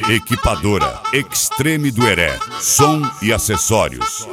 Equipadora Extreme do Heré, som e acessórios.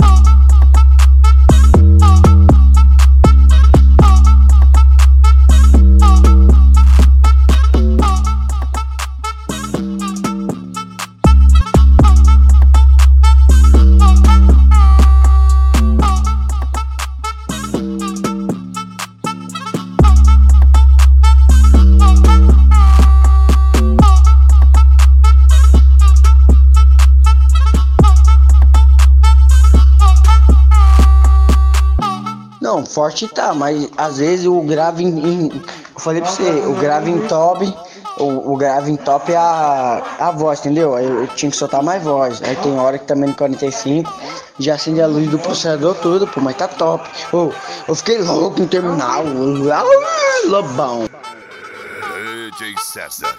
Não, forte tá, mas às vezes o grave eu falei pra você, o grave em top, o grave em top é a voz, entendeu? Aí eu tinha que soltar mais voz. Aí tem hora que também no 45 já acende a luz do processador tudo, pô, mas tá top. Eu fiquei louco no terminal, lobão. DJ César.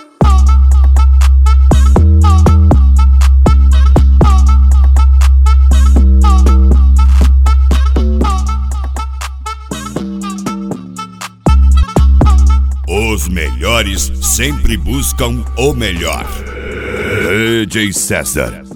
Os melhores sempre buscam o melhor. DJ César.